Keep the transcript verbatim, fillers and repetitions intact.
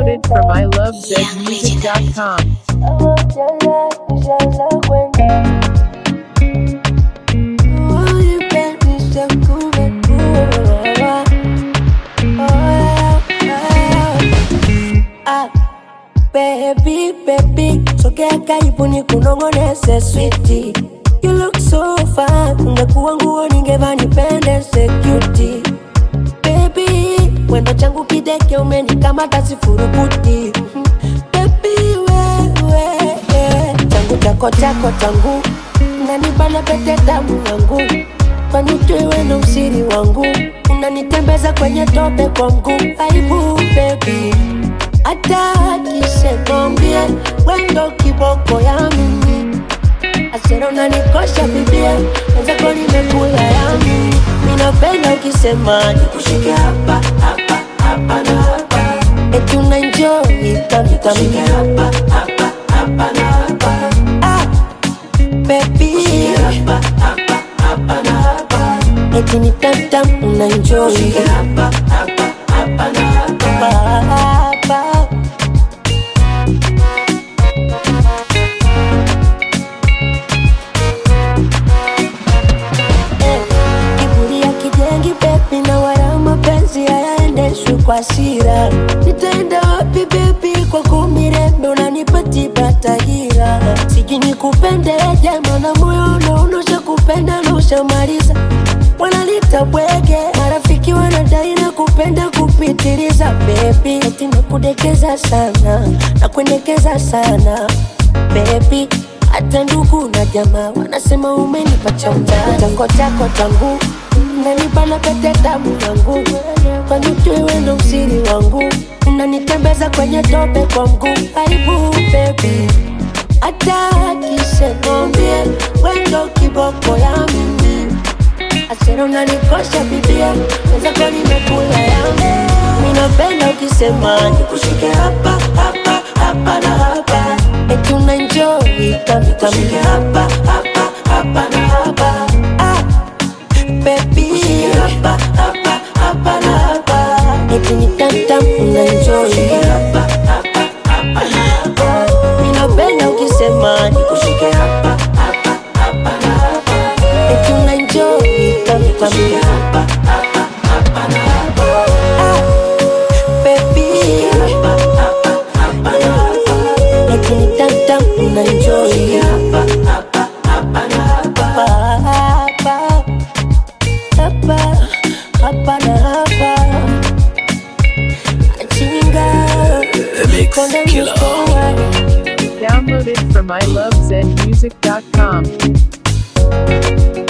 Downloaded from I love zed music dot com. Baby, baby, sogea karibu nikunongoneze sweetie. You look so fine, ungekuwa nguo ningevaa nipendeze cutie. Baby, wendo changu kideke umenikamata sifurukuti. Baby, wewe, changu chako chako changu unanibana pete damu yangu. Kwani ujue na usiri wangu, unanitembeza kwenye tope kwa mguu. Aibu baby, hata kisengambie wendo kiboko ya mimi. Asera unanikosha bibia, wenzako nimekula ya mimi. Minapenda ukisema nikushike hapa, hapa, hapa na hapa. Eti unaenjoy, tamu tamu. Nikushike hapa, hapa, hapa na hapa. Ah, baby, hapa, hapa, hapa na hapa. Eti ni tamu tamu, unaenjoy. Nikushike hapa, hapa, hapa na hapa. Hapa. Kwa sira nitaenda wapi baby, kwa kumirembe unanipati batahira. Siji nikupende jema na moyo unaonosha kupenda na ushamaliza. Wanalita bwege, marafiki wanadai na kupenda kupitiliza. Baby, eti nakudekeza sana, nakuendekeza sana baby. Hata ndugu na jamaa wanasema umenipa chonja. Chango chako changu unanibana pete damu yangu. Kwani ujue na usiri wangu, unanitembeza kwenye tope kwa mguu. Aibu baby, hata kisengambie wendo kiboko ya mimi. Asera unanikosha bibia, wenzako nimekula yangu. Minapenda ukisema nikushike hapa, hapa, hapa na hapa. Eti unaenjoy, tamu tamu. Nikushike hapa, hapa, hapa na hapa. Ah, baby, hapa, hapa, hapa na hapa. Eti ni tamu tamu, unaenjoy. Nikushike hapa, hapa, hapa na hapa. Minapenda ukisema nikushike hapa, hapa, hapa na hapa. Eti unaenjoy, tamu tamu. Nikushike hapa, hapa, hapa na hapa. Ah, baby, hapa, hapa, hapa na hapa. Eti ni tamu tamu, unaenjoy. Nikushike hapa, hapa, hapa na hapa. Hapa, hapa, hapa na hapa. Achinga Mix Killer. Downloaded from I love zed music dot com.